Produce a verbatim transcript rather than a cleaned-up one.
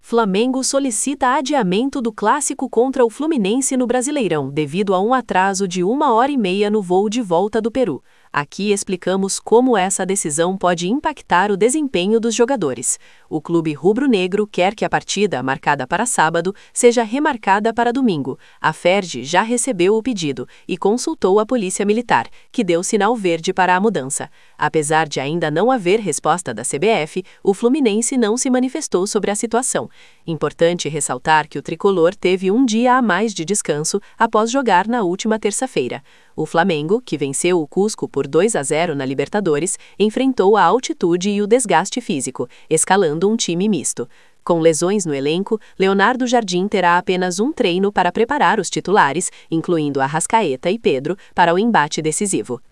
Flamengo solicita adiamento do clássico contra o Fluminense no Brasileirão, devido a um atraso de uma hora e meia no voo de volta do Peru. Aqui explicamos como essa decisão pode impactar o desempenho dos jogadores. O clube rubro-negro quer que a partida, marcada para sábado, seja remarcada para domingo. A Ferdi já recebeu o pedido e consultou a Polícia Militar, que deu sinal verde para a mudança. Apesar de ainda não haver resposta da C B F, o Fluminense não se manifestou sobre a situação. Importante ressaltar que o tricolor teve um dia a mais de descanso após jogar na última terça-feira. O Flamengo, que venceu o Cusco por dois a zero na Libertadores, enfrentou a altitude e o desgaste físico, escalando um time misto. Com lesões no elenco, Leonardo Jardim terá apenas um treino para preparar os titulares, incluindo Arrascaeta e Pedro, para o embate decisivo.